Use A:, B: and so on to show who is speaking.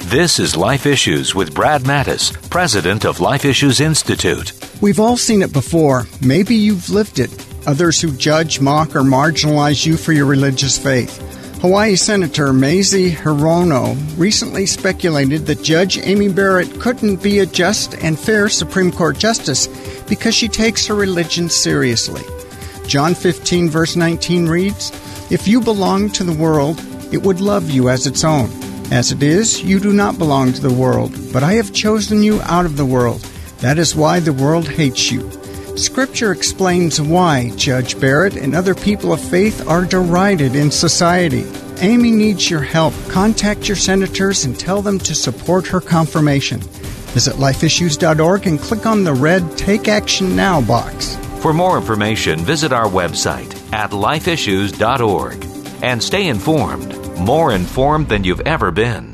A: This is Life Issues with Brad Mattis, president of Life Issues Institute.
B: We've all seen it before. Maybe you've lived it. Others who judge, mock, or marginalize you for your religious faith. Hawaii Senator Mazie Hirono recently speculated that Judge Amy Barrett couldn't be a just and fair Supreme Court justice because she takes her religion seriously. John 15, verse 19 reads, "If you belong to the world, it would love you as its own. As it is, you do not belong to the world, but I have chosen you out of the world. That is why the world hates you." Scripture explains why Judge Barrett and other people of faith are derided in society. Amy needs your help. Contact your senators and tell them to support her confirmation. Visit lifeissues.org and click on the red Take Action Now box.
A: For more information, visit our website at lifeissues.org and stay informed, more informed than you've ever been.